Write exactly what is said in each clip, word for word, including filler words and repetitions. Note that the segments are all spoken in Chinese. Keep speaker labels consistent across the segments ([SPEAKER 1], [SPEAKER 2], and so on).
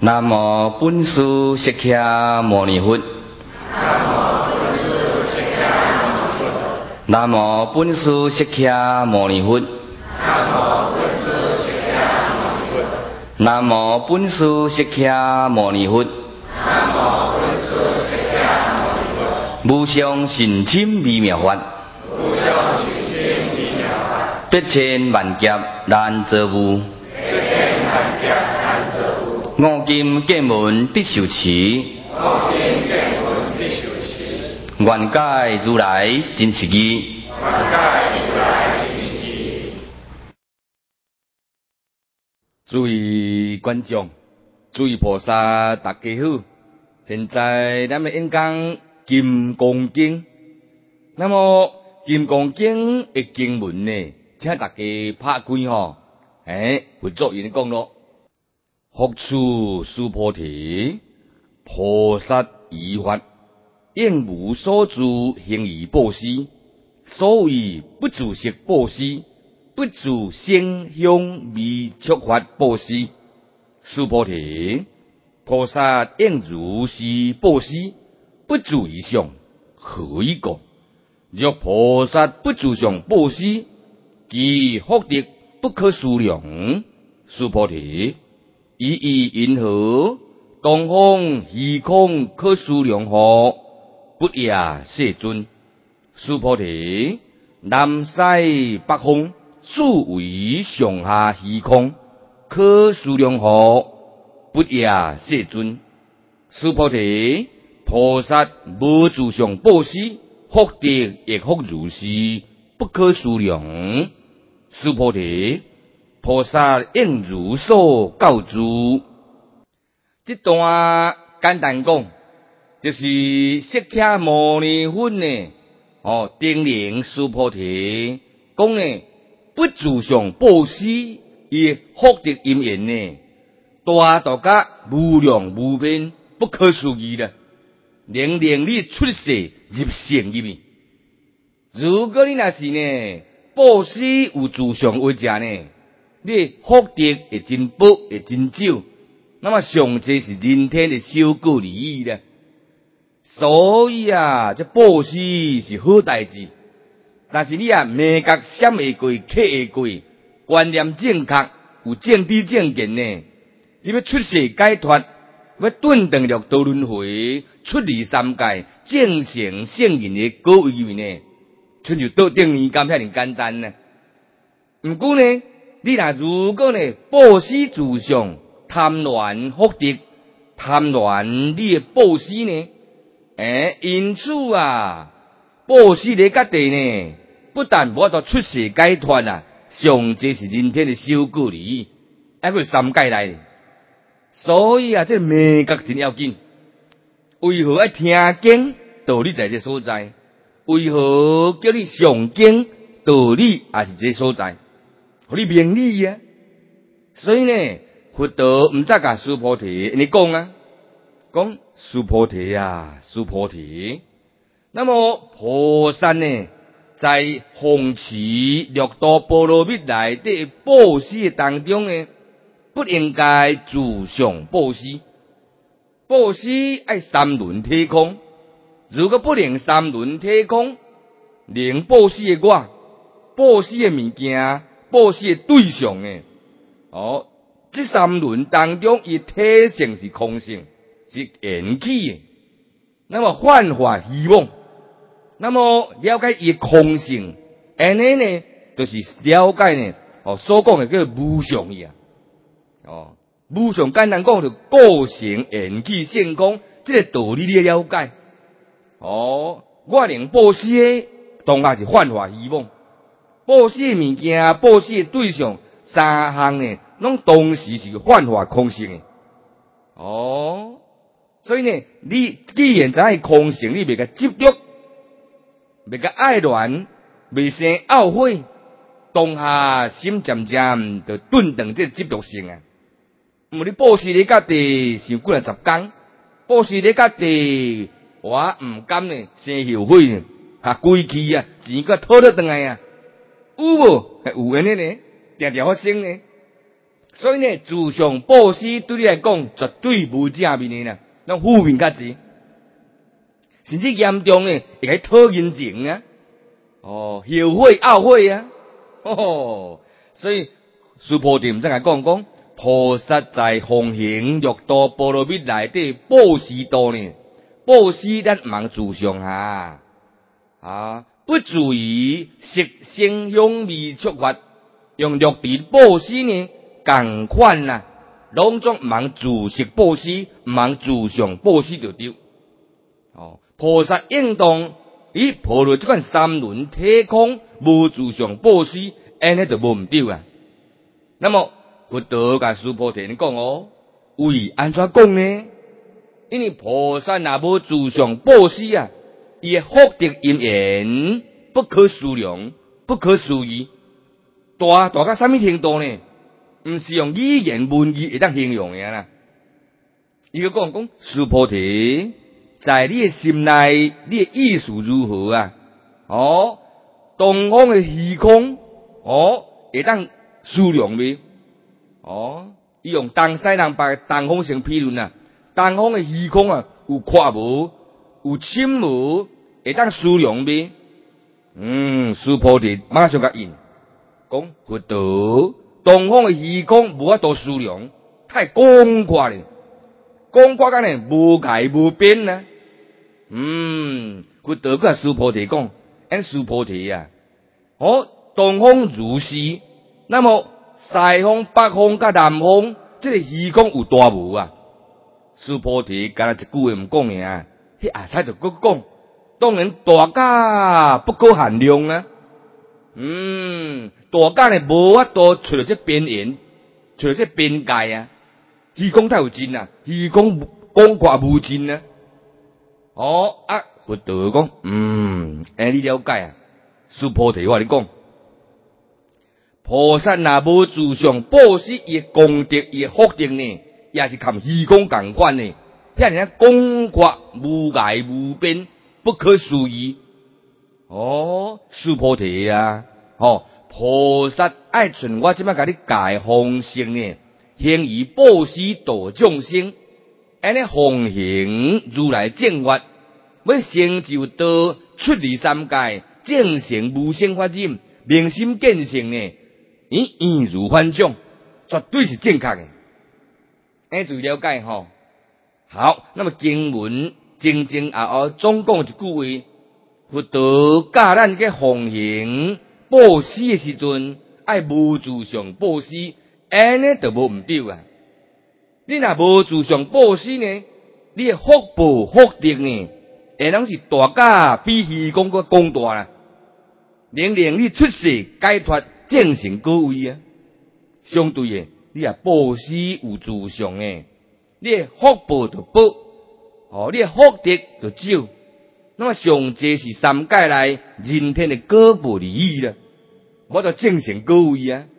[SPEAKER 1] 南无本师释迦牟尼佛。南无本师释迦牟尼佛。南无本师释迦牟尼佛。无上甚深微妙法，百千万劫难遭遇。五金剑门必受持，愿解如来真实义。诸位观众，诸位菩萨，大家好。现在咱们演讲《金刚经》，那么《金刚经》的经文呢，请大家拍开吼，诶，会作因讲咯。复处须菩提，菩萨依法，应无所住行于布施，所以不自色布施，不自声香味触法布施。须菩提，菩萨应如是布施，不自于相，何以故？若菩萨不自相布施，其福德不可思量。须菩提，以意因何？东方虚空可思量乎？不也世尊。须菩提，南西北方四维上下虚空可思量乎？不也世尊。须菩提，菩萨无自相布施，福德亦复如是，不可思量。须菩提，菩萨应如所教诸。这段简单讲，就是释迦牟尼佛呢，哦，叮咛须菩提讲呢，不自相布施，伊福德因缘呢，大到甲无量无边，不可思议啦，能令你出世入圣入去。如果你若是呢，布施有自相为者呢，你福德会真薄，会真少。那么上济是人天的小果利益啦。所以啊，这布施是好代志。但是你啊，命格闪会过，克会过，观念正确，有正知正见呢，你要出世解脱，要顿顿六道轮回，出离三界，正成圣人的果位呢，亲像倒顶年柑遐尔简单呢。毋过呢，你若如果呢，布施自相，贪恋福德，贪恋你的布施呢，诶，因此啊，布施咧各地呢，不但无法度出世解脱啊，上济是人天的小果利益，还佫三界内。所以啊，这命格真要紧。为何要听经？道理在这所在。为何叫你上经？道理也是这所在，互你明理啊。所以呢，佛陀毋则甲须菩提你讲啊，讲须菩提啊，须菩提。那么菩萨呢，在弘持六道波罗蜜内底布施当中呢，不应该自相布施。布施爱三轮体空，如果不能三轮体空，能布施的我，布施的物件，布施的对象呢？哦，这三轮当中，伊体性是空性，是缘起的。那么幻化希望，那么了解伊空性，安尼呢，就是了解呢，哦，所讲的叫无常呀，哦，无常简单讲就构成缘起性空，这个道理你了解。哦，我能布施的，当然是幻化希望，布施的物件，布施的对象，三项呢，拢同时是幻化空性的。哦，所以呢，你既然知影空性，你袂甲执着，袂甲爱恋，袂生懊悔，当下心渐渐就顿断这执着性啊。毋你布施咧家己想几啊十工，布施咧家己我毋甘呢生后悔呢，啊归去啊，钱个讨得倒来啊，有无？有安尼呢，定定发生呢。 所以呢，自相报施对你来讲绝对无正面的啦，咱负面较济，甚至严重呢会去讨人情啊，哦，后悔懊悔啊，哦，所以须菩提毋再来讲讲，菩萨在奉行六道波罗蜜内底布施道呢，布施咱茫自相啊，啊，不注意色声香味触法，用六尘布施呢，共款啦，拢总茫自色布施，茫自相布施就对。哦，菩萨应当以破落这款三轮体空无自相布施，安尼就无毋对啊。那么佛陀甲须菩提你讲哦，为安怎讲呢？因为菩萨若无自相布施啊，伊诶福德因缘不可思量，不可思议，大大到什么程度呢？毋是用语言文字会当形容诶啦。伊个讲讲须菩提，在你诶心内，你诶意思如何啊？哦，东方诶虚空，哦，会当思量未？哦，伊用东西南北东方成批论啊，东方诶虚空啊，有看无，有深无，会当思量未？嗯，须菩提马上甲应，讲佛陀，东方诶虚空无法度思量，太广阔咧，广阔甲呢无界无边啊。嗯，佛陀甲须菩提讲，按须菩提啊，哦，东方如是，那么西方、北方甲南方，这个虚空有大无啊？须菩提干那一句话毋讲尔，迄下才就搁讲，当然大家不可限量啊。嗯，大家呢无法度找到这边缘，找到这边界啊。虚空太有尽啊，虚空广阔无尽啊。哦啊，佛陀讲，嗯，安你了解啊？须菩提，我跟你讲。菩萨若无自相布施，伊诶功德、伊诶福德呢，也是含虚空共款呢。遐尔广阔无涯无边，不可思议。哦，须菩提啊，哦，菩萨爱循我即摆甲你教诶方式呢，行于布施度众生，安尼奉行如来正法，要成就道出离三界，正成无生法忍，明心见性呢。伊应如反种，绝对是正确的。安注意了解吼。好，那么经文正正后后总讲一句话：佛陀教咱个奉行布施的时阵，爱无自相布施，安尼就无毋对啊。你若无自相布施呢，你的福报福德呢，会拢是大家比虚空个广大啦，能令你出世解脱。正成果位啊，相对的，你啊布施有自相诶，你诶福报就报，哦，你诶福德就少。那么上济是三界内人天的果报利益啦，我就正成果位啊。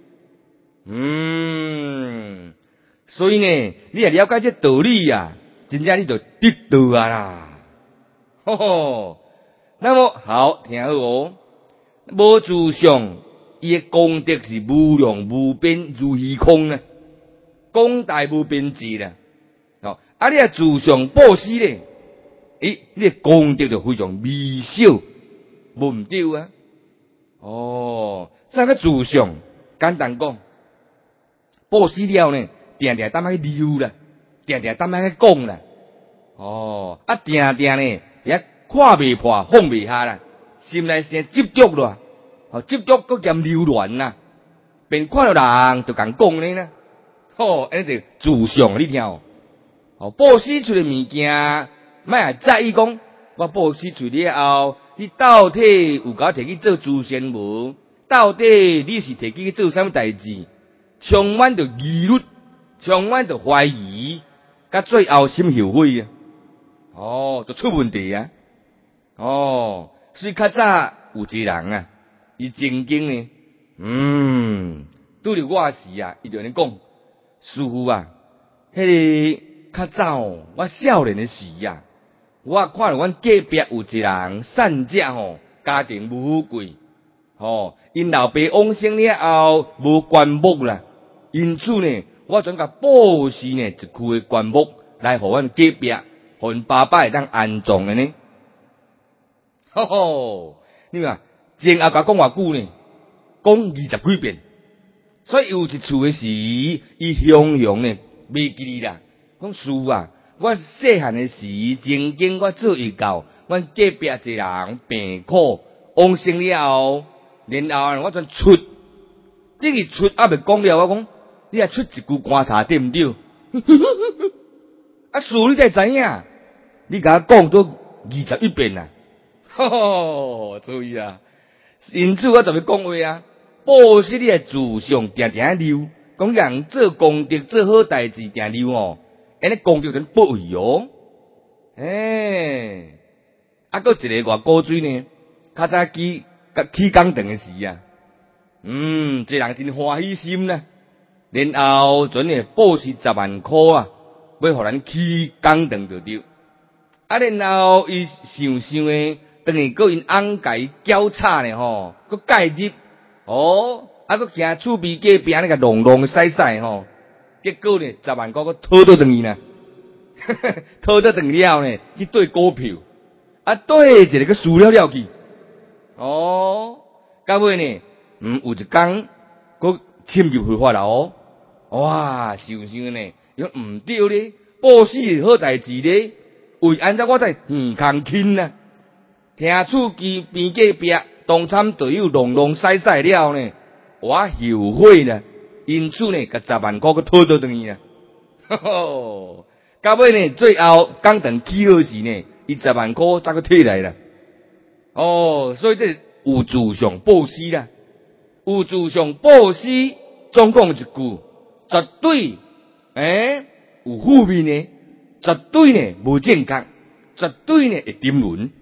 [SPEAKER 1] 嗯，所以呢，你也了解这道理啊，真正你就得道啊啦。吼吼，那么好，听好哦，无自相。伊诶功德是无量无边如虚空啊，广大无边际啦。哦，啊，你啊自相布施咧，诶，你诶功德就非常微小，无毋对啊。哦，啥个自相？简单讲，布施了呢，定定当去溜啦，定定当去讲啦。哦，啊，定定呢，也看未破，放未下啦，心内先执着啦。哦，执着搁兼流乱呐，便看到人就共讲呢啦。哦，安尼就自相，你听哦。哦，布施出的物件，莫也在意讲，我布施出了后，你到底有甲摕去做慈善无？到底你是摕去做啥物代志？充满着疑虑，充满着怀疑，甲最后心后悔啊！哦，就出问题啊！哦，所以较早有一人啊。伊正经呢，嗯，拄着我时啊，伊就安尼讲，师父啊，迄个较早我少年的时啊，我看到阮隔壁有一人善者吼，家庭无富贵，吼，因老爸往生了后无棺木啦， 因此呢，我准甲布施呢一区的棺木来互阮隔壁，互阮爸爸会当安葬的呢。吼吼，你看前后甲讲偌久呢，讲二十几遍。所以有一处的时，伊形容呢袂记哩啦。讲师啊，我细汉的时，曾经我做义教，阮隔壁一个人病苦，往生了后，然后我才出，这个出还未讲了，我讲你也出一句观察对毋对？啊，师你才知影，你甲我讲到二十一遍啊！吼吼，注意啊！因此我特别讲话啊。布施你的志向定定溜，讲人做功德做好代志定溜哦，安尼功德就不位哦。诶，啊，搁一个外古水呢，较早起起工堂的时啊，嗯，这人真欢喜心啦。然后准呢布施十万箍啊，要互咱起工堂就对。啊，然后伊想想诶，等于搁因翁家搅叉呢吼，搁介入。哦，啊，佮行厝边隔壁那个弄弄晒晒吼，结果呢，十万块佮讨倒转去呢，讨倒转了呢，去兑股票，啊，兑一个佮输了了去，哦，到尾呢，嗯，有一天佮侵入非法了哦，哇，想想呢，又毋对咧，布施好代志咧，为安怎我才耳空轻呢？听厝边边隔壁。当参队友弄弄晒晒了呢，我后悔呢，因此呢，甲十万块佮讨倒转去啊！吼吼，到尾呢，最后工堂起好时呢，伊十万块才佮退来啦。哦，所以这有志向布施啦，有志向布施，总共一句，绝对诶、欸、有负面呢，绝对呢无正确，绝对呢会沉沦。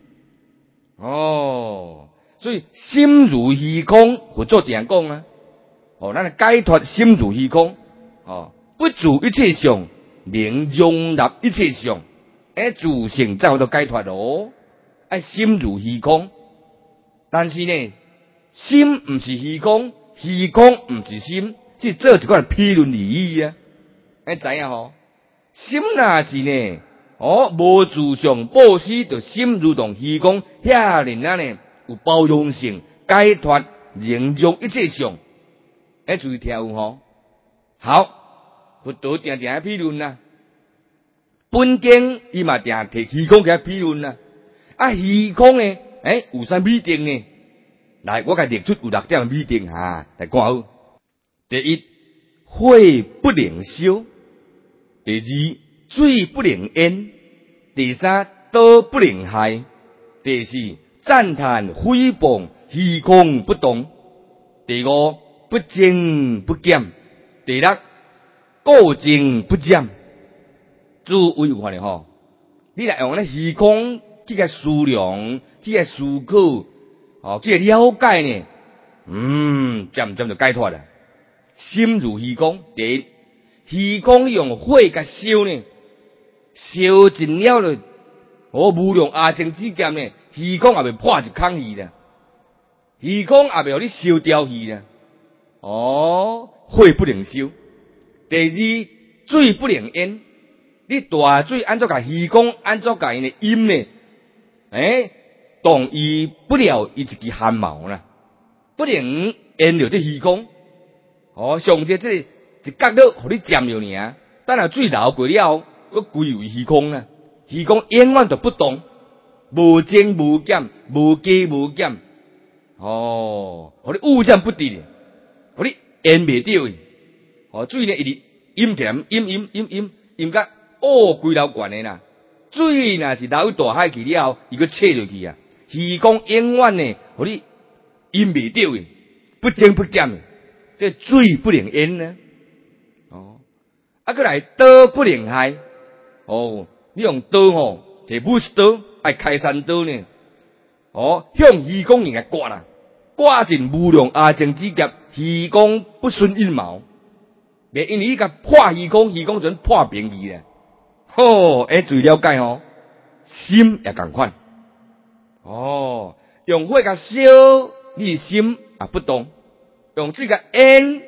[SPEAKER 1] 哦。所以心如虚空，佛祖常讲啊，哦，咱解脱心如虚空，哦，不住一切相，能容纳一切相，哎，自性才有到解脱咯。哎，心如虚空，但是呢，心毋是虚空，虚空毋是心，即做一款批论而已啊。哎，知影吼？心若是呢，哦，无自相布施，就心如同虚空，遐尼啊呢？有包容性，解脱容容一切相，哎，注意听有吼。好，佛陀定定批论啦，本经伊嘛定摕虚空起来批论啦。啊，虚空呢，哎，有啥美定呢？来，我甲列出有六点美定哈，来看好。第一，火不能烧；第二，水不能淹；第三，刀不能害；第四。赞叹诽谤虚空不动，第五不增不减，第六过增不减。诸位有看咧吼？你来用咧虚空去个思量，去个思考，哦，去个了解呢？嗯，渐渐就解脱啦。心如虚空，第一，虚空用火甲烧呢，烧尽了了。我无量阿僧之剑呢，虚空也未破一空去啦，虚空也未互你烧掉去啦。哦，火不能烧。第二，水不能淹。你大水安怎甲虚空，安怎甲因的阴呢？诶，动伊不了伊一支汗毛啦，不能淹了这虚空。哦，上这这一角落，互你沾着尔，等下水流过了，佮归为虚空啦。虚空永远都不动，无增无减，无加无减。哦，互你污染不得，互你淹袂着。哦，水呢一直淹起来，淹淹淹淹淹甲哦规流悬的啦。水若是流大海去了后，伊佮切落去啊。虚空永远呢，互你淹袂着的，不增不减的，这水不能淹呢。哦，啊，佮来刀不能害。哦。你用刀吼，摕武士刀，爱开山刀呢？哦，向虚空人来刮啦，刮尽无量阿僧之劫，虚空不顺阴毛。别因为伊甲破虚空，虚空就破平去啦。吼，哎，最了解吼，心也共款。哦，用火甲烧，你心也不动；用水甲淹，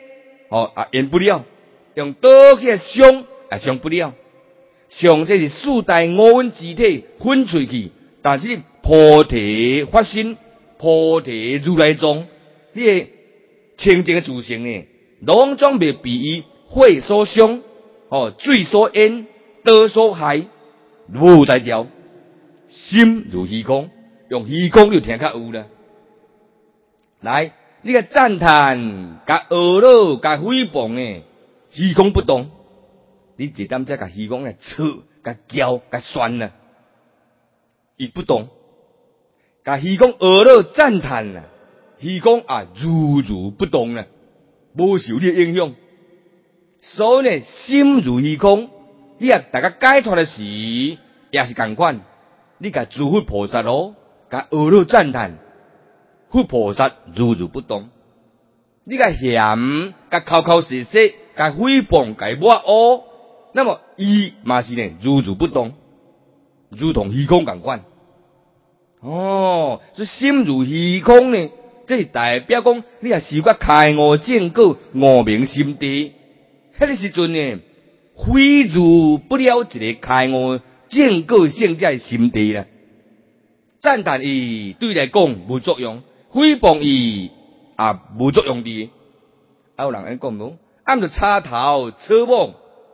[SPEAKER 1] 哦啊演不了，用倒去伤也伤不了。上这是四大五蕴之体分出去，但是菩提发心，菩提如来藏，你的清净的自性呢，拢总未被伊火所伤，哦水所淹，刀所害，无在条。心如虚空，用虚空就听较有啦。来，你个赞叹、甲恶恼、甲诽谤诶，虚空不动。你一旦再甲虚空来扯、甲叫、甲酸啦，伊不动。甲虚空恶恼赞叹啦，虚空啊如如不动啦，无受你的影响。所以呢，心如虚空，你啊大家解脱的时，也是共款。你甲诸佛菩萨咯，甲恶恼赞叹，佛菩萨如如不动。你甲嫌、甲口口舌舌、甲诽谤、甲抹黑，那么伊嘛是呢如如不动，如同虚空共款。哦，所以心如虚空呢，这是代表讲你也受过开悟正果、悟明心地，迄个时阵呢，非如不了一个开悟正果圣者的心地啦。赞叹伊对来讲无作用，诽谤伊也无作用的。还有人安讲无？按着插头扯木，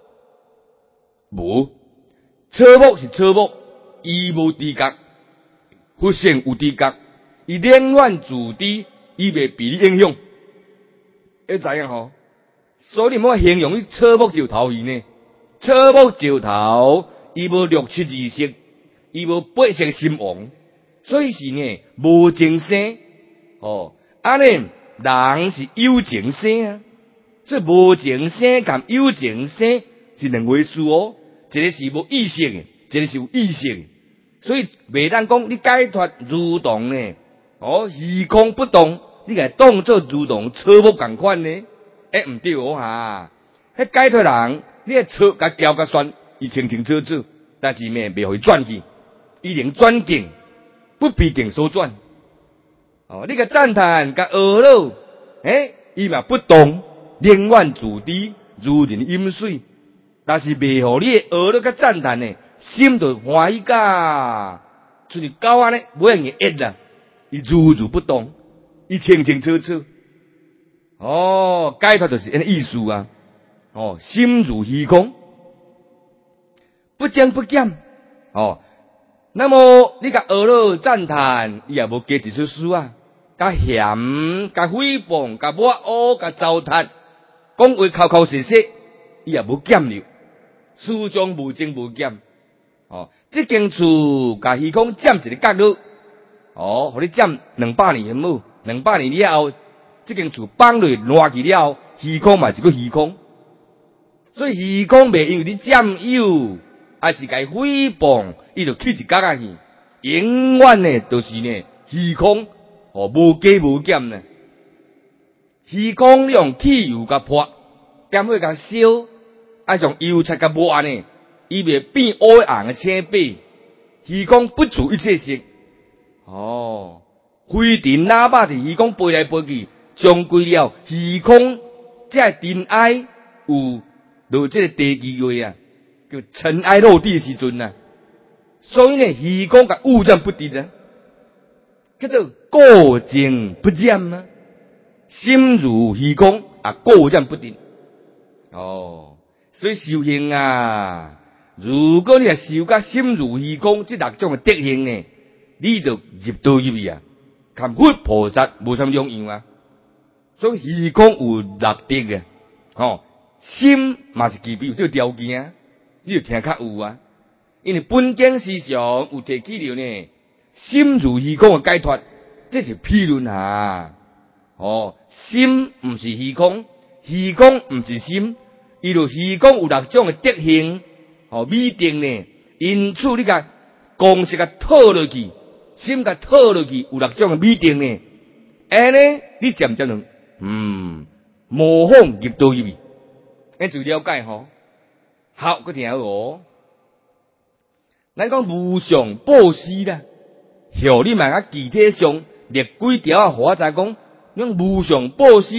[SPEAKER 1] 无扯木是扯木，伊无知觉。佛性有知觉，伊冷暖自知，伊袂被你影响。会知影吼？所以你莫形容伊扯木石头伊呢？扯木石头，伊无六七二识，伊无八识心王，所以是呢无情生。哦，安尼人是有情生啊，所以无情生甲有情生是两回事哦。一个是无意识的，一个是有意识的。所以袂当讲你解脱如同呢，哦，虚空不动，你甲当作如同车木共款呢？诶、欸，毋对哦哈！迄解脱人，你个车甲交甲算，伊清清楚楚，但是咩袂互伊转去，伊能转境，不必境所转。哦，你个赞叹甲恶恼，诶，伊嘛不动，冷暖自知，如人饮水，但是袂互你的恶恼甲赞叹呢？心就欢喜噶，就是狗安尼，无人会压啦，伊如如不动，伊清清楚楚。哦，解脱就是安尼意思啊。哦，心如虚空，不增不减。哦，那么你甲恶恼赞叹，伊也无加一出书啊。甲嫌、甲诽谤、甲抹黑、甲糟蹋，讲话口口舌舌，伊也无减了，始终无增无减。哦，这间厝甲虚空占一个角落，哦，互你占两百年好，两百年了后，这间厝放落烂去了后，虚空嘛是个虚空，所以虚空袂因为你占有，还是甲诽谤，伊就起一角仔去，永远呢都是呢虚空，哦无加无减呢。虚空用汽油甲泼，减火甲烧，爱用油漆甲抹呢。伊袂变乌红的青白，虚空不住一切色。哦，飞尘喇叭伫虚空飞来飞去，终归了虚空，这尘埃有落这个地基位啊，叫尘埃落地的时阵啊。所以呢，虚空甲污染不得啊，叫做过净不染啊。心如虚空啊，过染不得。哦，所以修行啊。如果你系受甲心如虚空这六种的德行呢，你就入道入去啊，跟佛菩萨无什么两样啊。所以虚空有六德嘅，哦，心嘛是具备有这个条件啊，你就听较有啊。因为本经思想有提起了呢，心如虚空嘅解脱，这是批论啊。哦，心唔是虚空，虚空唔是心，伊就虚空有六种嘅德行。哦，美德呢？因此你甲公式甲套落去，心甲套落去，有六种嘅美德呢。安尼你渐渐就嗯模仿入道入去，你就了解吼。好，佮听好哦。咱讲无上布施啦，后你嘛甲具体上列几条啊，互我知讲，用无上布施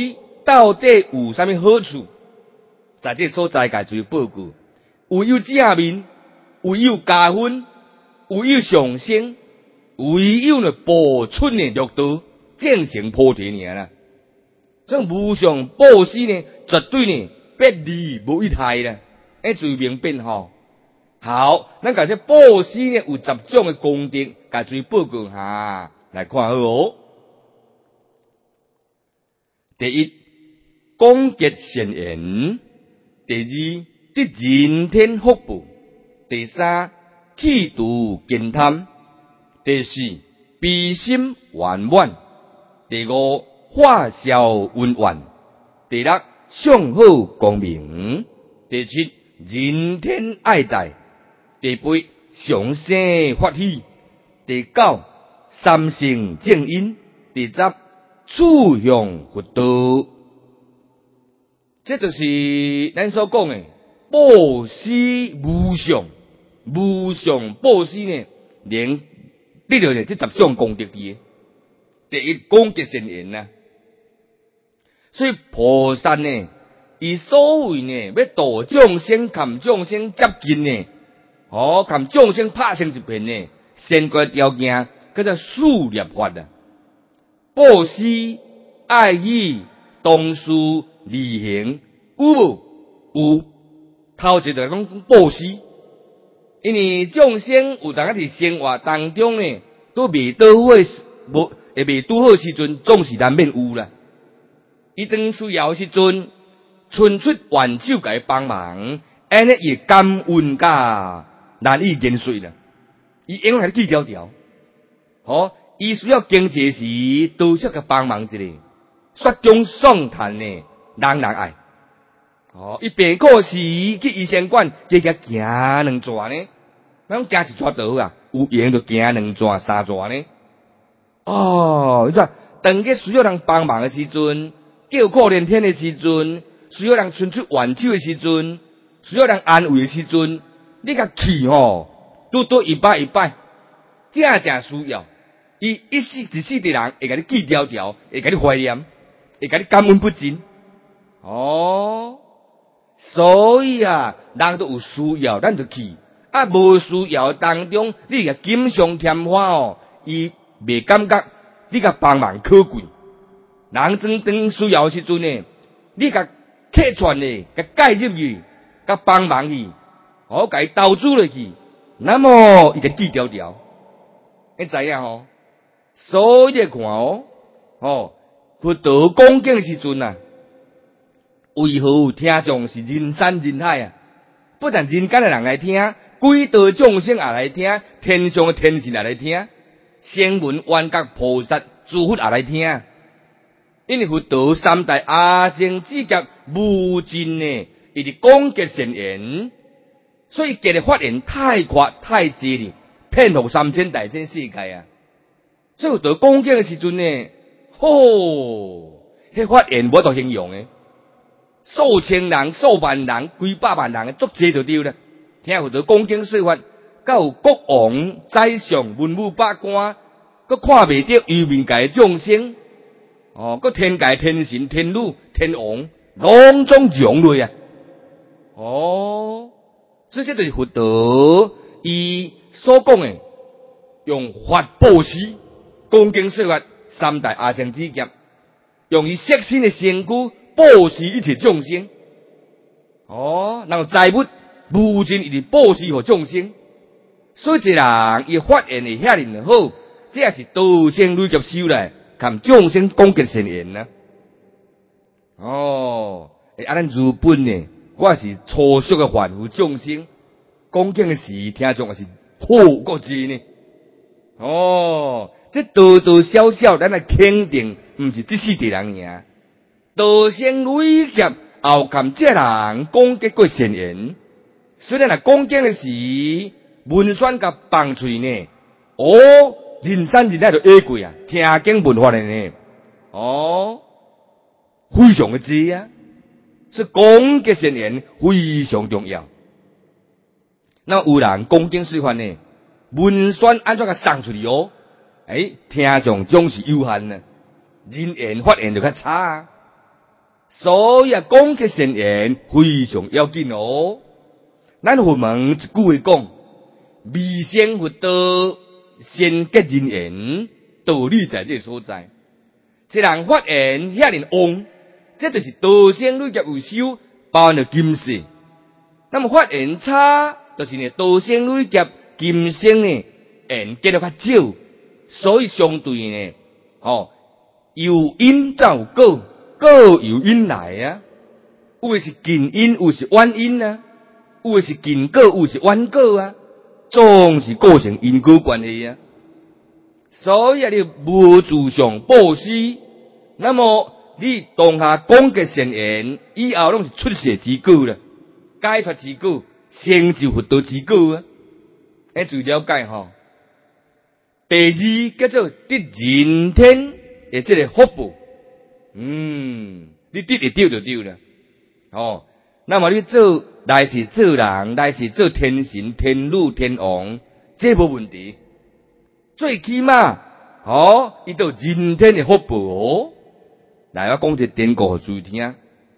[SPEAKER 1] 到底有啥物好处？在这所在家做报告，有有正面，有有加分，有有上升，唯有呢步出呢绿道，正行菩提尔啦。这无上布施呢，绝对呢百利无一害啦。哎，注意明白吼。好，咱甲这布施呢有十种的功德，甲注意报告下来看好哦。第一，广结善缘；第二，得人天福报；第三，气度健谈；第四，悲心圆满；第五，化笑温婉；第六，相好光明；第七，人天爱戴；第八，上生法喜；第九，三性正因；第十，处向佛道。这就是咱所讲的布施无上，无上布施呢，连得到呢这十种功德的。第一，广结善缘啊。所以菩萨呢，以所谓呢要度众生、含众生接近呢，哦，含众生拍成一片呢，先决条件叫做数业法啊。布施、爱语、同事、利行，有无？有。头一就讲布施，因为众生有当时生活当中呢，都未倒好诶，无会未拄好时阵，总是难免有啦。伊当需要时阵，伸出援手甲伊帮忙，安尼伊感恩甲难以言说啦。伊永远记条条，哦，伊需要经济时，多少个帮忙一下，雪中送炭呢，人人爱。哦，伊病苦时去医生馆，这个行两转呢，咱行一撮倒啊，有闲就行两转、三转呢。哦，你说，当个需要人帮忙的时阵，叫苦连天的时阵，需要人伸出援手的时阵，需要人安慰的时阵，你甲气吼，拄拄一摆一摆，正正需要。伊一世一世的人会甲你记条条，会甲你怀念，会甲你感恩不尽。哦，所以啊，人都有需要，咱就去；啊，无需要当中，你甲锦上添花哦，伊未感觉你甲帮忙可贵。人真当需要时阵呢，你甲客串呢，甲介入去，甲帮忙去，哦，甲伊投资落去，那么伊甲记条条，你知影吼？所以看哦，哦，佛道讲经时阵啊，为何听众是人山人海啊？不但人间的人来听，鬼道众生也来听，天上的天神也来听，声闻缘觉菩萨诸佛也来听。因为佛道三大阿僧智劫无尽呢，伊是广结善缘，所以结的发言太快太济了，骗服三千大千世界啊！所以佛道讲经的时阵呢，吼，迄发言无得形容诶，数千人、数万人、几百万人，足济就对了。听佛道讲经说法，甲有国王、宰相、文武百官，佮看袂着幽冥界众生。哦，个天界天神、天女、天王，拢总融落啊！哦，所以这就是佛道伊所讲的，用法布施、讲经说法三大阿僧智劫，用伊色身的身躯布施一切众生。哦，然后财物无尽伊是布施给众生，所以一人伊发言会遐尼好，这也是道生累劫修来。看众生广结善缘呐，哦，诶，啊，咱日本呢，我是初熟的凡夫众生，讲经的时听众也是好过济呢。哦，这多多少少咱来肯定，毋是这世地人尔，道生累劫后看这人广结过善缘，虽然啊讲经的时文宣甲放嘴呢，哦。人山人海就下过啊，听经闻法的呢，哦，非常的济啊，所以广结善缘非常重要。那有人讲经说法呢，文宣安怎个送出去哦？诶，听众总是有限呢，人言发言就较差啊。 所以啊，讲结善缘非常要紧哦。咱佛门一句话讲，未成佛道，先结人缘，道理在这所在。一人发缘遐尼旺，这就是道生累劫有修，包含了今世。那么发缘差，就是呢道生累劫今生呢缘结得较少，所以相对呢，哦，有因才有果，果由因来啊。有的是近因，有的是远因啊。有的是近果，有的是远果啊。总是构成因果关系啊。所以啊，你无自相布施，那么你当下广结善缘，以后拢是出世之果啦，解脱之果，成就佛道之果啊。哎，注意了解吼。第二叫做得人天的这个福报，嗯，你得会到就对了。哦，那么你做来是做人，来是做天神、天女、天王，这无问题。最起码，哦，伊都人天的福报哦。来，我讲一个典故互注意听。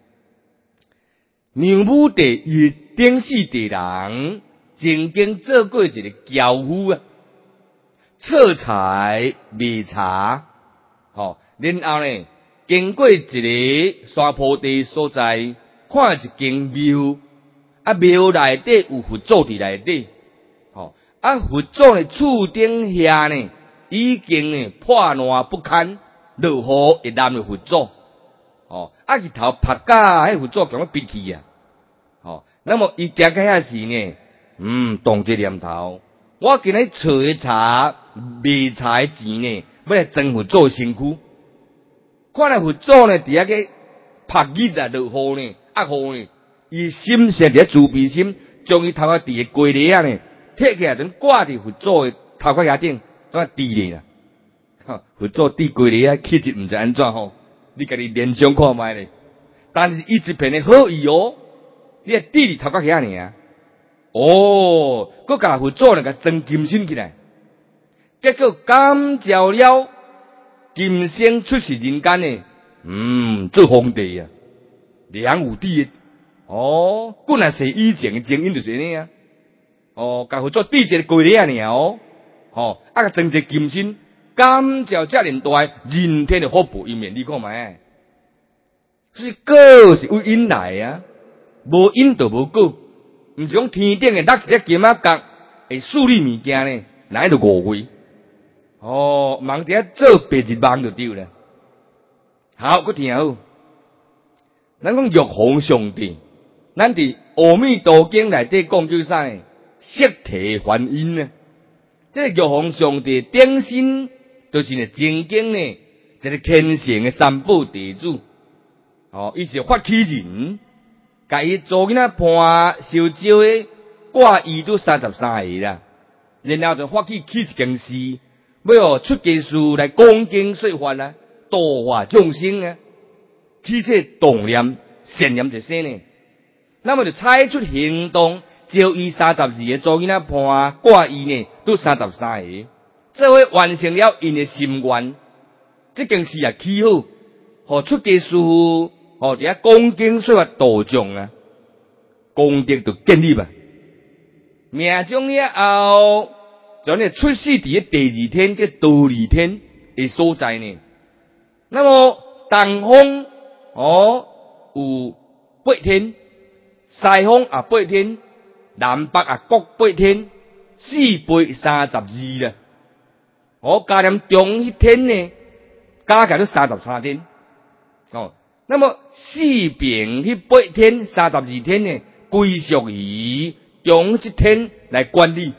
[SPEAKER 1] 娘母地伊顶世地人，曾经做过一个轿夫啊，测财卖茶，吼、哦，然后呢，经过一个山坡地所在，看一间庙，啊庙内底有佛祖伫内底，吼、哦。啊，佛祖的厝顶下呢，已经呢破烂不堪，落雨会淋了佛祖。哦，啊日头晒甲，迄佛祖强要闭气啊。哦，那么伊行到遐时呢，嗯，动这念头，我今日找的茶卖茶的钱呢，要来装佛祖身躯。看来佛祖呢，伫遐个晒日啊，落雨呢，压雨呢，伊心生一慈悲心，将伊头壳伫的龟梨啊呢。摕起来，等挂伫佛祖的头壳遐顶，怎啊滴咧啦？哈，佛祖滴过咧啊，气质毋知安怎吼？你家己联想看觅咧。但是伊一片的好意哦，你啊滴伫头壳遐尔，哦，佮甲佛祖呢甲装金身起来，结果感召了今生出世人间呢，嗯，做皇帝啊，梁武帝的，哦，果然是以前的精英就是安尼啊。哦，甲佛祖滴一个龟梨啊尔哦，吼、哦，啊个装一个金身，感召遮尔大人天的福报一面，你看觅，所以果是有因来啊，无因就无果，毋是讲天顶的落一粒金仔角会处理物件呢，哪会就误会？哦，忙伫遐做白日梦就对了。好，佮听好，咱讲玉皇上帝，咱伫《阿弥陀经》内底讲叫啥呢？色体还因呢？这个玉皇上帝顶身，就是呢曾经呢一个虔诚的三宝弟子。哦，伊是发起人，甲伊做囡仔判受招的挂伊都三十三个啦。然后就发起起一件事，要出家士来讲经说法啦，度化众生啊。起这动念善念一些呢，那么就采取行动。招伊三十二个做囡仔判挂伊呢，都三十三个，这回完成了因的心愿。这件事也起好，互出家师父，互伫遐讲经说法度众啊，功德就建立吧。命中了后，就呢出世伫咧第二天叫道理天的所在呢。那么东方哦有八天，西方也八天。南北啊各八天，四八三十二啦。我加念中一天呢，加起来都三十三天。哦，那么四边迄八天、三十二天呢，归属于中一天来管理。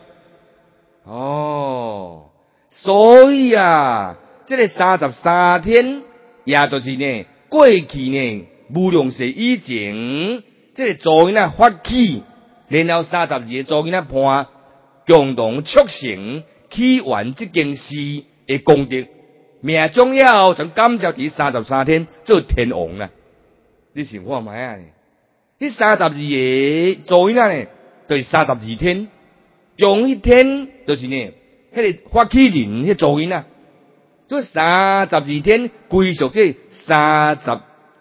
[SPEAKER 1] 哦，所以啊，这个三十三天，也就是呢，过去呢，无量世以前，这个做囡仔发起。然后三十二个做囡仔判，共同促成起完这件事的功德，命中了后，从感召第三十三天做天王啦。你想看觅啊？迄三十二个做囡仔呢，就是三十二天，用一天就是呢，迄个发起人迄做囡仔，做三十二天归属这三十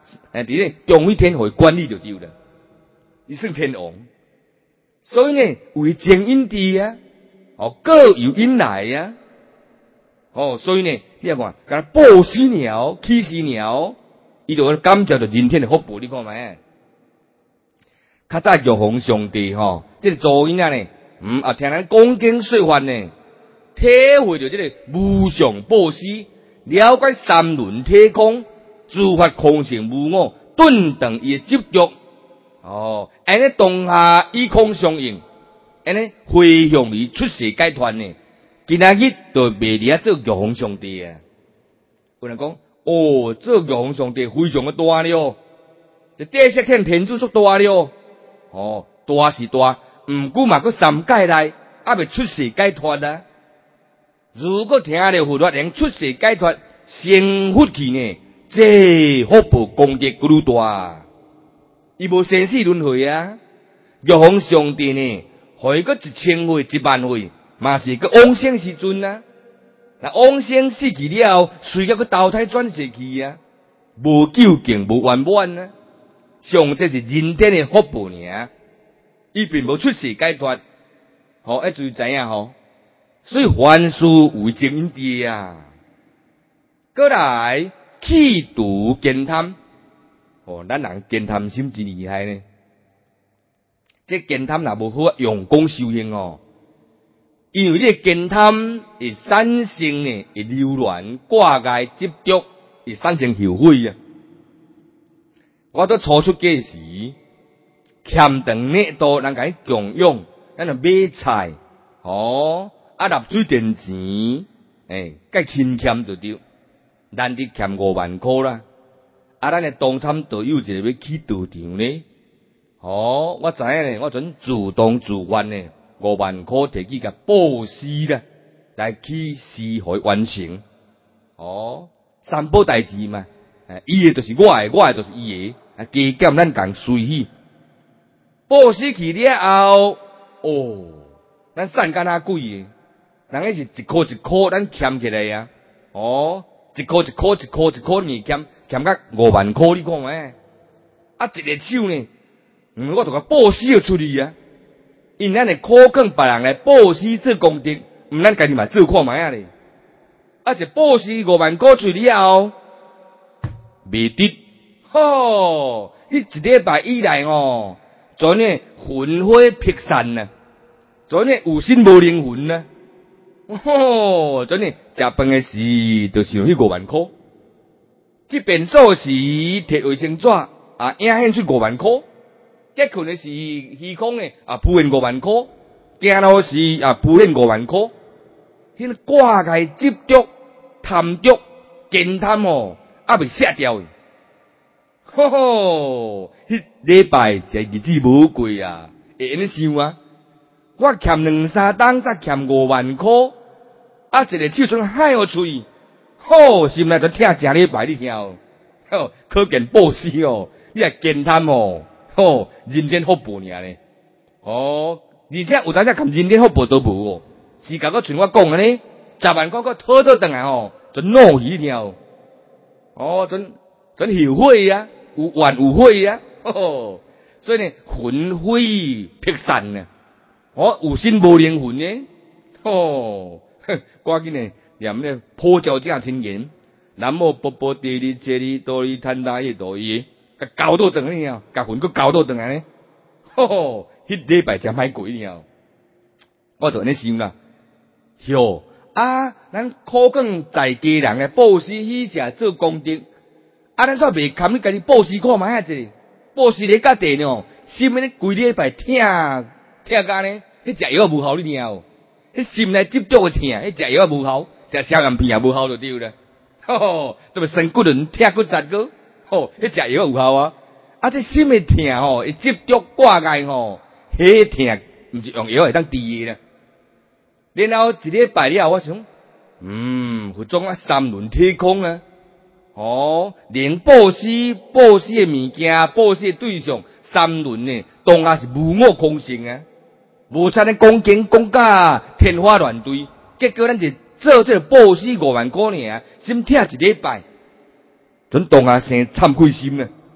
[SPEAKER 1] 诶，伫咧中位天会管理就对了，伊算天王。所以呢，为正因地啊，哦，各有因来啊，哦，所以呢，你看，甲报喜鸟、起喜鸟，伊就感召着人天的福报，你看觅。较早玉皇上帝吼，即、这个祖因啊呢，嗯啊，听人讲经说法呢，体会着即个无上报喜，了解三轮体空，诸法空性无我，顿断伊的执着。哦，安尼当下以空相应，安尼回向于出世解脱呢。今仔日就袂离啊做玉皇上帝啊！有人讲，哦，做玉皇上帝非常的大了，这地色天天主足大了。哦，大是大，毋过嘛，佮三界内还未出世解脱啊！如果听了佛法能出世解脱，成佛去呢，这福报功德愈大，伊无生死轮回啊！玉皇上帝呢，互伊佮一千岁、一万岁，嘛是佮往生时阵啊！那往生死去了后，随后佮投胎转世去啊，无究竟，无圆满啊！上这是人天的福报尔，伊并无出世解脱，吼，要注意知影吼。所以凡事为正因地啊。过来气度见贪，哦，咱人见贪心真厉害呢。这见贪若无好用功修行哦，因为这见贪会产生呢，会流乱挂碍执着，会产生后悔啊。我都初出家时，欠长呢多人甲伊供养，咱就买菜，哦，啊纳水电钱，诶，该轻欠就对，难得欠五万块啦。啊，咱诶当参都有一个要去道场呢，哦，我知影呢，我准自动自愿呢，五万块摕去甲布施啦，来去施会完成，哦，三宝代志嘛。伊诶就是我诶，我诶就是伊诶，啊加减咱共随喜。报死去了后，哦，咱善干哪贵诶？人迄是一箍一箍，咱欠起来啊！哦，一箍一箍一箍一箍物欠，欠甲五万箍，你看诶？啊，一个手呢，嗯，我就甲报死就出去啊！因咱会苦劝别人来报死做功德，毋咱家己嘛做看觅啊咧。啊，一报死五万箍出了后。未得，吼！迄一礼拜以来哦，全呢魂火魄散啊，全呢有心无灵魂啊，吼！全呢食饭诶时就想迄五万箍，去便所时摕卫生纸啊，影现出五万箍，结困诶时虚空诶啊，铺现五万箍，行路时啊，铺现五万箍，迄个挂碍执着、贪着、见贪哦。啊，未卸掉诶，吼吼！迄礼拜这日子无过啊，会安尼想啊？我欠两三当，才欠五万箍，啊，一个手准海互喙，吼，心内就疼正礼拜你听哦，吼，可见报施哦，你也见贪哦，吼，人天福报尔咧，哦，而且有当时含人天福报都无哦，是甲我像我讲安尼，十万块个讨倒转来吼，就怒去听哦。哦，真真后悔啊，有怨有悔啊，吼吼，所以呢，魂飞魄散啊，哦，有心无灵魂呢，吼，赶紧呢，念咧破教正清言，南无波波地利切利多利坦达耶多耶，甲搞倒转来了，甲魂个搞倒转来呢，吼吼，迄礼拜真歹过了，我就安尼想啦，哟。啊，咱苦劝在家人诶布施喜舍做功德，啊，咱煞未堪你家己布施看觅啊者，布施咧甲地呢，心咧规礼拜疼疼甲呢，迄食药无效你听哦，迄心内执着诶疼，迄食药无效，食消炎片也无效就对啦，吼吼，这么身骨人疼骨折个，吼，迄食药有效啊，啊，这心诶疼吼，会执着挂碍吼，迄疼毋是用药会当治诶啦。然后一礼拜了，我想，嗯，佛种啊三轮体空啊，哦，连布施、布施诶物件、布施诶对象，三轮呢，当然是无我空性啊，无差咧讲经讲甲天花乱坠，结果咱就做这个布施五万块尔，心疼一礼拜，准当下生惭愧心啊，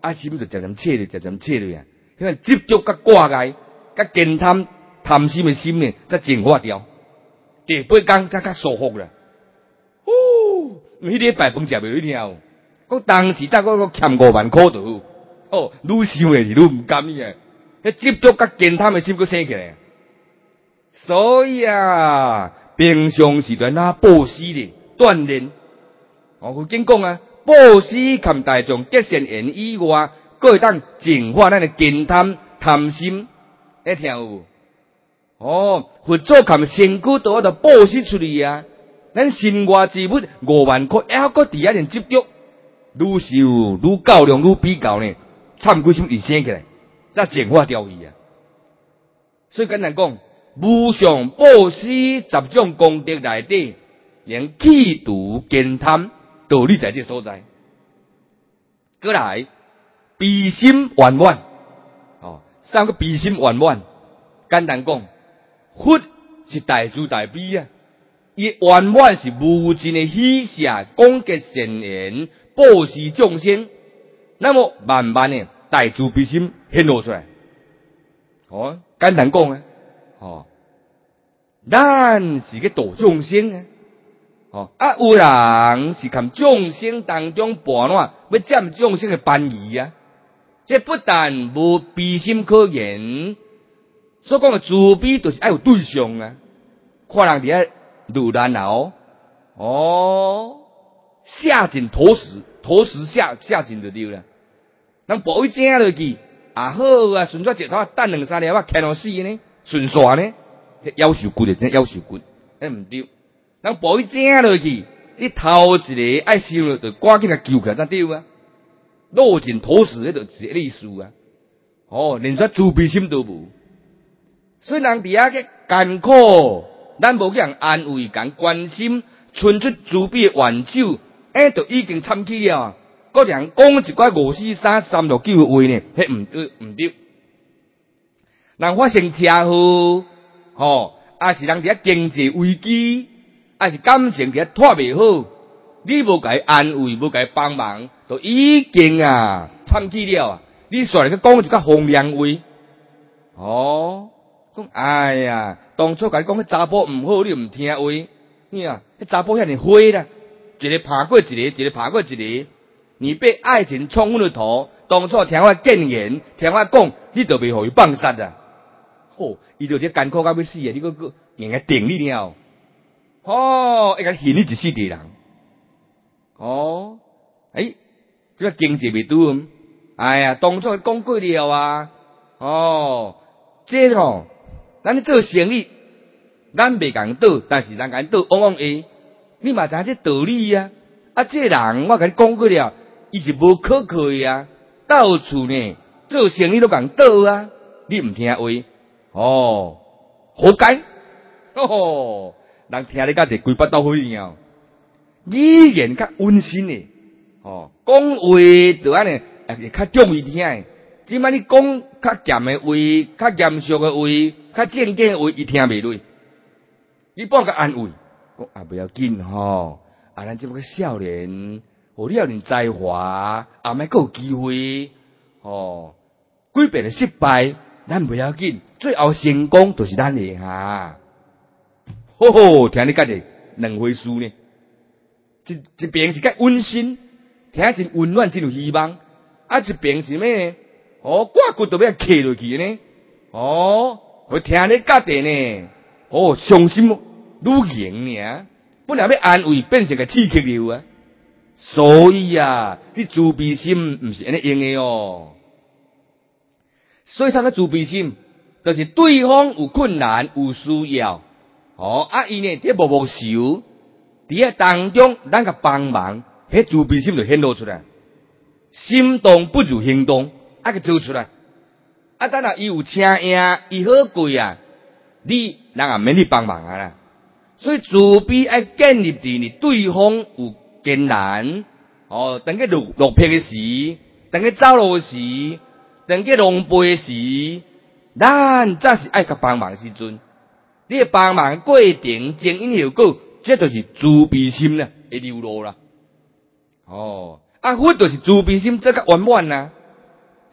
[SPEAKER 1] 啊心就渐渐切咧，渐渐切咧啊。因为执着甲挂碍、甲惊贪、贪心的心呢，才净化掉。第八天才较舒服啦。哦，迄礼拜饭食袂去了。讲当时才我欠五万块就好。哦，愈想咧是愈唔甘呢啊！迄执着甲惊贪的心佫生起来。所以啊，平常时阵啊，布施咧锻炼。哦，佛经讲啊，布施含大众结善缘以外，佫会当净化咱的惊贪、贪心。你听有无？哦，佛祖含身躯都要布施出去啊！咱身外之物五万块，还佫伫遐连执着，愈受愈较量愈比较呢，忏悔心就生起来，才净化掉去啊！所以简单讲，无上布施十种功德内底，连去除惊贪。道理在这所在，过来悲心圆满，哦，三个悲心圆满。简单讲，佛是大慈大悲啊，伊圆满是无尽的喜舍，广结善缘，布施众生，那么慢慢的大慈悲心显露出来。哦，简单讲啊，哦，咱是个度众生啊。哦，啊，有人是含众生当中伴烂，要占众生的便宜啊！这不但无悲心可言，所讲的慈悲就是要有对象啊！看人伫遐落难啊！哦，哦，下尽投石，投石下下尽就对了。人补一正落去，啊好啊，顺续一头等两三粒啊，看到死呢，顺线呢，夭寿骨的真夭寿骨，迄唔对。人补一正落去，你头一个爱想了，就赶紧来救起来才对啊！落尽土石，迄就是意思啊！哦，连说慈悲心都无，所以人伫遐个艰苦，咱无去人安慰、共关心，伸出慈悲的援手，哎，就已经参起了。个人讲一寡五四三三六九的话呢，迄唔对，唔对。人发生车祸，哦，也是人伫遐经济危机。还是感情其实拖袂好，你无甲伊安慰，无甲伊帮忙，就已经啊参起了啊！你煞来去讲一个风凉话，哦，讲哎呀，当初甲你讲迄查甫毋好，你毋听话，你啊，迄查甫遐尼灰啦，一个爬过一个，一个爬过一个，你被爱情冲昏了头，当初听我谏言，听我讲，你就袂互伊放杀啊！吼，伊就这艰苦到要死啊！你个个硬个定你了。哦，会甲陷你一世地人。哦，诶，这个经济未拄，哎呀，当初讲过了啊。哦，这吼，咱咧做生意，咱袂共倒，但是人共倒往往会，你嘛知影这道理啊。啊，这人我甲你讲过了，伊是无可靠的啊。到处呢做生意都共倒啊，你毋听话，哦，活该。哦。人听你甲伫规巴斗火样，语言较温馨诶，哦，讲话就安尼，会较中意听诶。即摆你讲较咸诶话，较严肃诶话，较正经诶话，伊听袂落。你帮个安慰，讲啊不要紧吼，啊咱即摆个少年，哦你有点才华，后摆阁有机会，哦，几遍诶失败，咱不要紧，最后成功就是咱诶哈。吼吼，听你讲者两回事呢，一一边是较温馨，听真温暖，真有希望；啊，一边是咩？哦，挂骨都要刻落去呢。哦，我听你讲者呢，哦，伤心愈严呢，本来要安慰，变成个刺激了啊。所以啊，你慈悲心毋是安尼用的哦。所以啥叫慈悲心？就是对方有困难、有需要。哦，啊，伊呢，伫默默受，伫遐当中，咱甲帮忙，迄慈悲心就显露出来。心动不如行动，啊，个做出来。啊，等下伊有车赢，伊好贵啊，你人也免你帮忙啊啦。所以慈悲爱建立伫你对方有艰难，哦，等个落落魄诶时，等个走路诶时，等个狼狽诶时，咱则是爱甲帮忙时阵。你的帮忙过程前因后果，这就是慈悲心啦，会流露啦。哦，啊，佛就是慈悲心，这个圆满啦。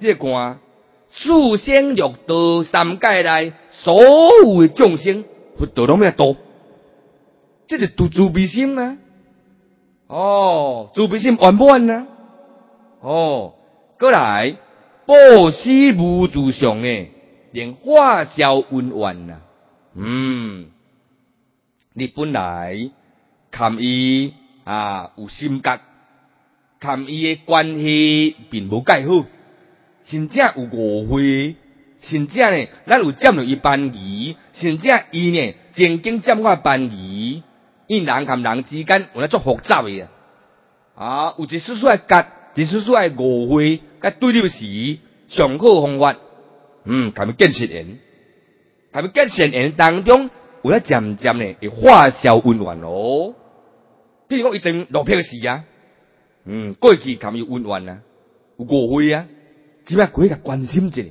[SPEAKER 1] 你看，四生六道三界内所有的众生，佛道拢咩多？这是自慈悲心啊！哦，慈悲心圆满啊！哦，过来，布施无住相呢，连化消温婉啊！嗯，你本来看伊啊有心觉，看伊的关系并无介好，甚至有误会，甚至呢，咱有占了伊班仪，甚至伊呢曾经占我班仪。因人和人之间有咧足复杂的啊，啊，有一丝丝的夹，一丝丝的误会，甲对立时，上好方法，嗯，他们建设人，他们建设人当中，有咧渐渐呢会化消温暖咯。譬如讲，一定落魄时啊，嗯，过去他们有温暖啊，有误会啊，只摆过去甲关心一下。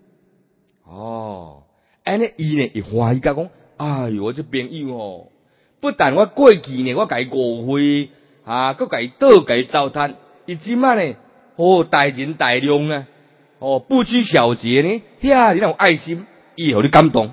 [SPEAKER 1] 哦，安尼伊呢会欢喜甲讲，哎哟，我这朋友哦。不但我过去呢，我甲伊误会啊，佮甲伊倒甲伊糟蹋，伊即摆呢，哦，大人大量啊，哦，不拘小节呢，遐你那有爱心，伊互你感动，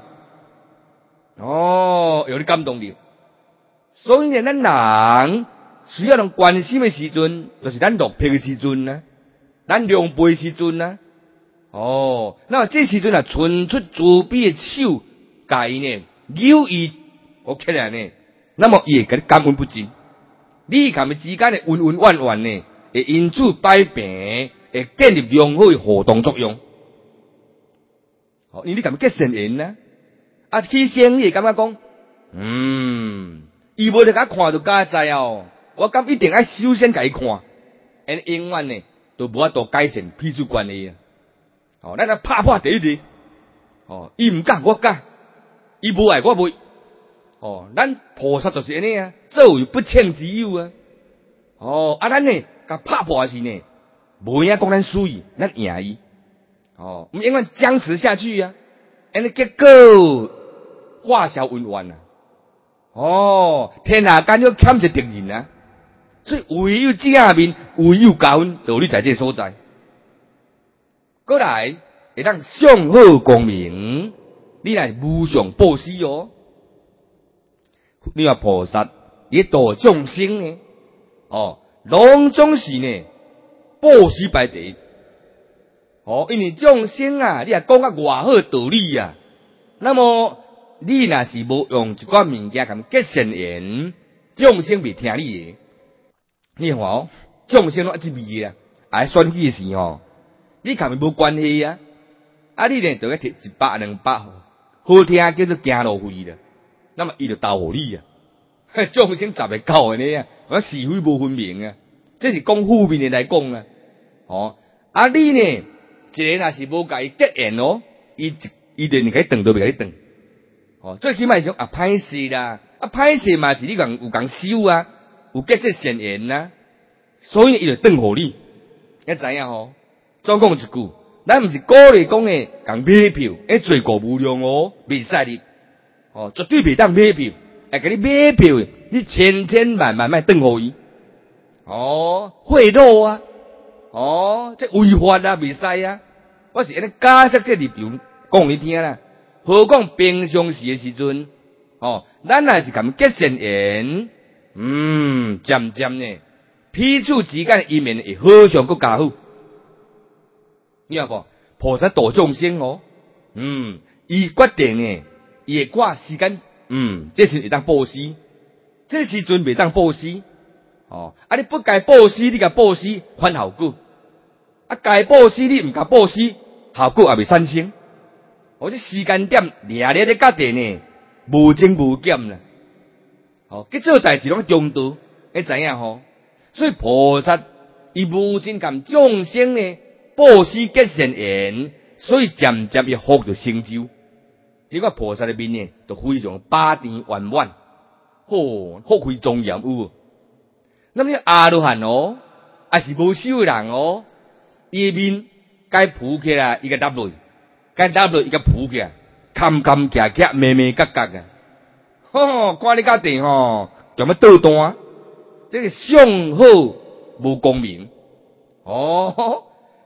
[SPEAKER 1] 哦，互你感动着。所以呢，咱人需要人关心的时阵，就是咱落魄的时阵啊，咱凉杯的时阵啊，哦，那这时阵啊，伸出慈悲的手，甲伊呢，扭伊，我起来呢。那么伊会甲你感恩不尽，你甲伊之间的恩恩怨怨呢，会因此摆平，会建立良好的互动作用。哦，因为你甲伊结善缘啊，啊，起先你会感觉讲，嗯，伊无得甲看就假知哦，我感一定爱首先甲伊看，因永远呢都无法度改善彼此关系啊。哦，咱啊拍破第一题，哦，伊毋甲我甲，伊无爱我袂。哦，咱菩萨就是安尼啊，作为不称之有啊。哦，啊，咱呢，甲拍破是呢，无影讲咱输伊，咱赢伊。哦，我们永远僵持下去啊，安尼结果化消温婉啊。哦，天下间要欠一敌人啊，所以唯有正面，唯有教恩，道理在这所在。过来，会当上好光明，你来无上布施哦。你话菩萨，你度众生呢？哦，拢总是呢，布施排第一。哦，因为众生啊，你也讲啊偌好道理啊，那么你若是无用一寡物件咁结善缘，众生未听你的。你看哦，众生拢一味啊，爱选举时哦，你甲伊无关系啊，啊你呢就要摕一百两百，好听叫做行路费啦。那么伊就投互你啊，众生十个九个呢啊，我是非无分明啊，这是讲负面的来讲啊。哦，啊你呢，一个若是无甲伊结缘哦，伊伊就甲伊断都袂甲你断。哦，最起码是讲啊歹势啦，啊歹势嘛是你讲有讲修啊，有结这善缘啊，所以伊就断互你。你知影吼？总讲一句，咱毋是鼓励讲诶，讲买票，诶罪过无量哦，袂使哩。哦，绝对袂当买票，会甲你买票诶，你千千万万莫断互伊。哦，贿赂啊，哦，这违法啊，袂使啊。我是安尼解释这立场讲你听啦。何况平常时诶时阵，哦，咱若是甲结善缘，嗯，渐渐呢，彼此之间诶一面会好上更加好。你看无？菩萨度众生哦，嗯，伊决定呢。伊会挂时间，嗯，这时会当布施，这时阵袂当布施，哦，啊，你不该布施，你甲布施反效果，啊，该布施你毋甲布施，效果也袂产生，哦，这时间点掠掠咧甲地呢，无增无减啦，哦，去做代志拢中道，你知影吼？所以菩萨伊无尽甲众生呢布施结善缘，所以渐渐伊福就成就。你看菩萨的面呢，就非常巴甜圆满，吼，福慧庄严有。那么阿罗汉哦，也是无修的人哦，伊面该浮起来，伊个搭落，该搭落伊个浮起来，坎坎坷坷，咩咩角角啊，吼，看你家地吼，做乜倒单？这个相好无光明哦，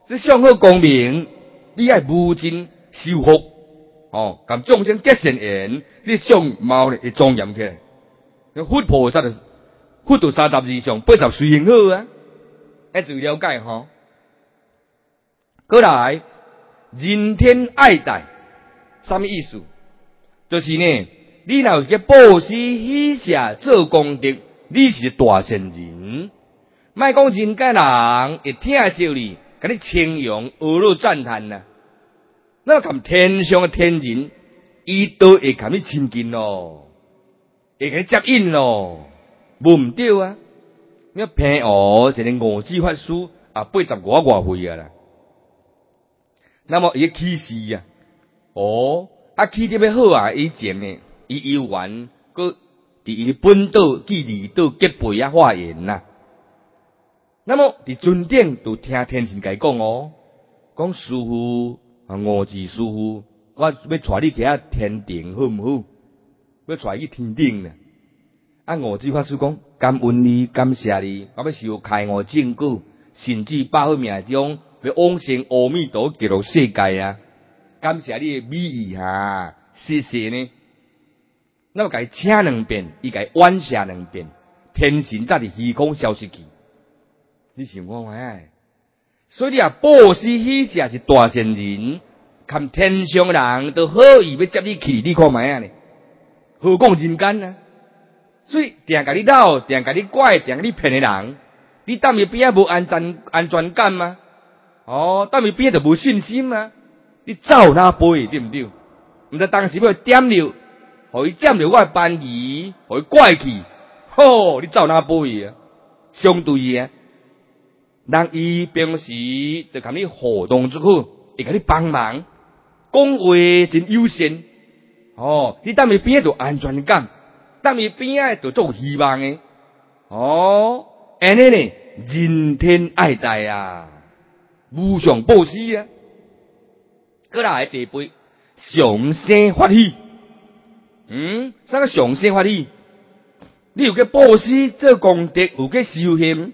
[SPEAKER 1] 这上好光明，你爱无尽修福，哦，甲众生结善缘，你相貌会庄严起来。佛菩萨的佛度三十二相，八十随行好啊，爱自了解吼。过来，人天爱戴，什么意思？就是呢，你若有一个布施喜舍做功德，你是大善人。莫讲人间人会疼惜你，甲你称扬、阿谀赞叹呐。那咁天上的天人，伊都会甲你亲近咯，会甲你接引咯，无毋对啊！你平湖一个五指法师啊，八十外外岁啊啦。那么伊个起示啊，哦，啊起得要好啊，以前呢，伊游玩佮伫伊本岛、记离岛结陪啊化缘呐。那么伫尊顶就听天神甲伊讲哦，讲师父啊，五指师父，我要带你去啊天顶好毋好？要带去天顶呢？啊，五指法师讲感恩你，感谢你，我要受开悟证果，甚至百好命中要往生阿弥陀极乐世界啊！感谢你的美意哈，谢谢呢。那么甲伊请两遍，伊甲伊婉谢两遍，天神才伫虚空消失去。你想看卖？所以啊，布施喜舍是大善人，看天上人都好意要接你去，你看卖啊呢？何况人间呢？所以定甲你绕，定甲你拐，定甲你骗的人，你当伊边仔无安全安全感吗？哦，当伊边仔就无信心吗？你走哪飞对毋对？毋知当时要点了，互伊占了我的班机，互伊拐去，吼、哦！你走哪飞啊？相对啊，人伊平时就甲你互动之好，会甲你帮忙，讲话真友善，哦，你当伊边仔就安全感。当伊边仔就做希望诶，哦，安尼呢，人天爱戴啊，无上布施啊。过来第八，上生法喜。嗯，啥个上生法喜？你有个布施做功德，有个修行，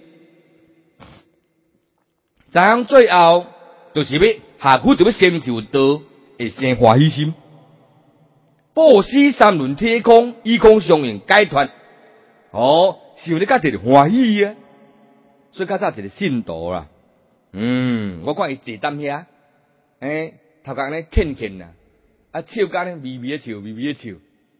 [SPEAKER 1] 怎样最后就是要下苦，就要成就道，会生欢喜心。布施三轮体空，以空相应解脱。哦，想你甲一个欢喜啊！所以较早一个信徒啦，嗯，我看伊坐踮遐，诶，头壳安尼欠欠啦，啊，笑甲呢微微的笑，微微的笑。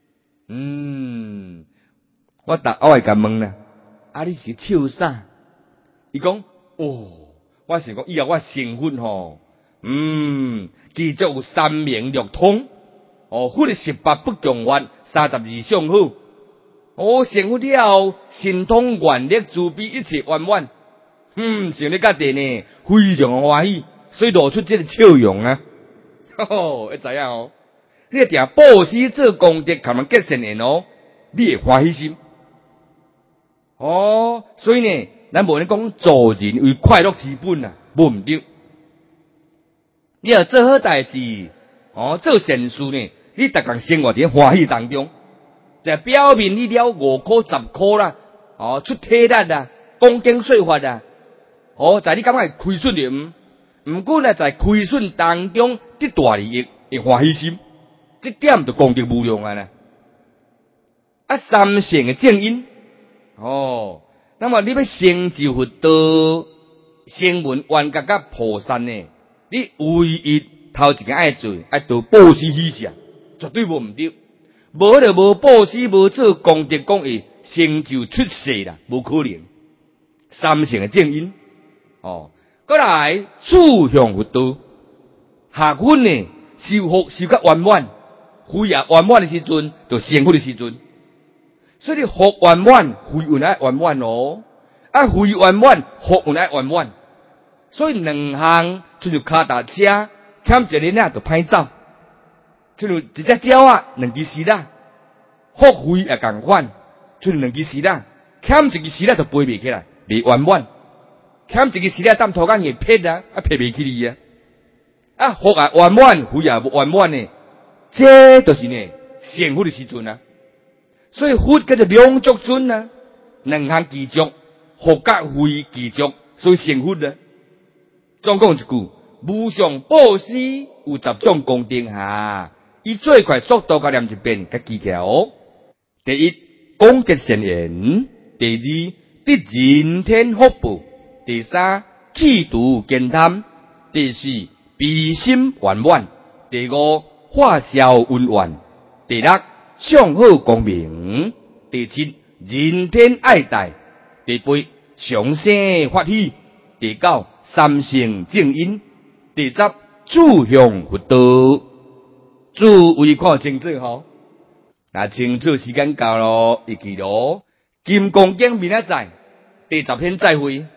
[SPEAKER 1] 嗯，我逐我会甲问啦，啊，你是笑啥？伊讲，哦，我想讲以后我成佛吼，嗯，继续有三明六通。哦，佛的十八不共法，三十二相好。哦，成佛了，神通愿力慈悲一切圆满。嗯，想你家己呢，非常欢喜，所以露出这个笑容啊。吼，会知影哦。你定布施做功德，他们结善缘哦，你会欢喜心。哦，所以呢，咱无咧讲做人为快乐之本啊，无毋对。你要做好代志。哦，做善事呢，你逐工生活伫欢喜当中，在表面你了五箍十箍啦，哦，出体力啦，讲经说法啦，哦，在你感觉亏损的毋，毋过呢，在亏损当中得大利益，会欢喜心，这点就功德无量啊啦。啊，三乘的正因，哦，那么你要成就佛道，声闻缘觉甲菩萨呢，你唯一。头一个爱做，爱做布施喜舍，绝对无毋对。无就无布施，无做功德，讲会成就出世啦，无可能。三乘的正因，哦，过来趋向佛道，学分呢，修福修较圆满，福也圆满的时阵，就成佛的时阵。所以福圆满，福运爱圆满哦，啊，福圆满，福运爱圆满。所以两项就像脚踏车。欠一个呢就歹走，就像一只鸟啊，两只丝啦，福慧也共款，就像两只丝啦，欠一只丝啦就飞袂起来，袂圆满；欠一只丝啦，当土干也撇啊，啊撇袂起哩啊。啊，福也圆满，慧也无圆满呢，这就是呢成佛的时阵啊。所以佛叫做两足尊啊，两项具足，福甲慧具足，所以成佛啊。 总讲一句，无上布施有十种功德哈，以最快速度甲念一遍，甲记起来哦。第一，广结善缘；第二，得人天福报；第三，气度健谈；第四，悲心圆满；第五，化消温怨；第六，相好光明；第七，人天爱戴；第八，长生法喜；第九，三性正因；第十，志向佛道。诸位看清楚吼，那清楚时间到咯，一记咯。金刚经明仔载第十篇再会。